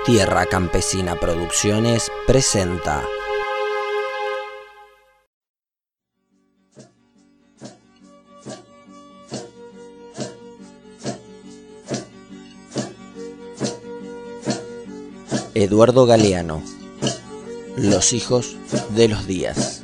Tierra Campesina Producciones presenta Eduardo Galeano, Los hijos de los días.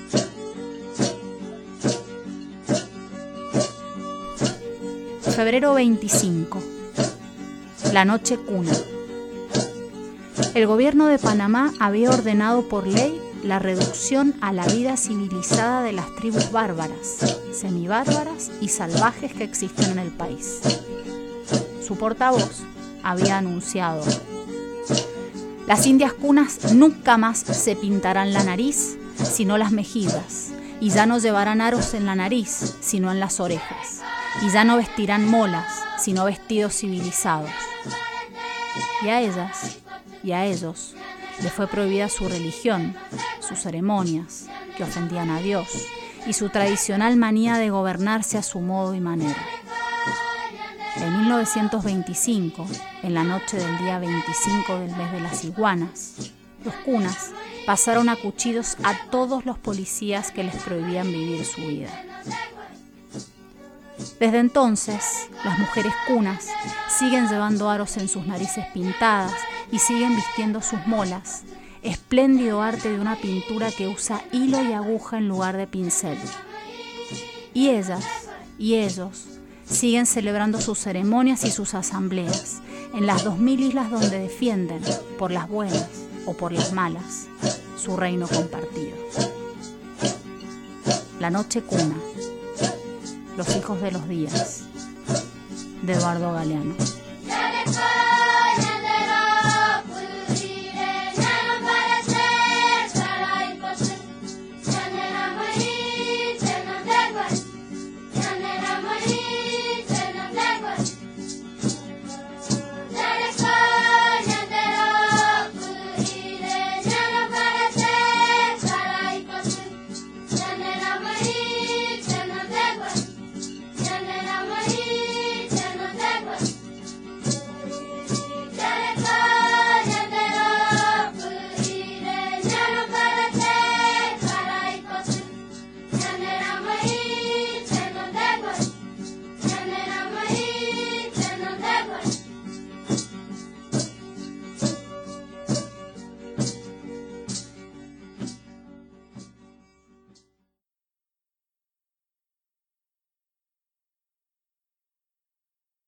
Febrero 25. La noche cuna. El gobierno de Panamá había ordenado por ley la reducción a la vida civilizada de las tribus bárbaras, semibárbaras y salvajes que existen en el país. Su portavoz había anunciado: las indias cunas nunca más se pintarán la nariz, sino las mejillas, y ya no llevarán aros en la nariz, sino en las orejas, y ya no vestirán molas, sino vestidos civilizados. Y a ellas y a ellos les fue prohibida su religión, sus ceremonias, que ofendían a Dios, y su tradicional manía de gobernarse a su modo y manera. En 1925, en la noche del día 25 del mes de las iguanas, los cunas pasaron a cuchillos a todos los policías que les prohibían vivir su vida. Desde entonces, las mujeres cunas siguen llevando aros en sus narices pintadas y siguen vistiendo sus molas, espléndido arte de una pintura que usa hilo y aguja en lugar de pincel. Y ellas y ellos siguen celebrando sus ceremonias y sus asambleas en las 2000 islas donde defienden, por las buenas o por las malas, su reino compartido. La noche cuna. Los hijos de los días, de Eduardo Galeano.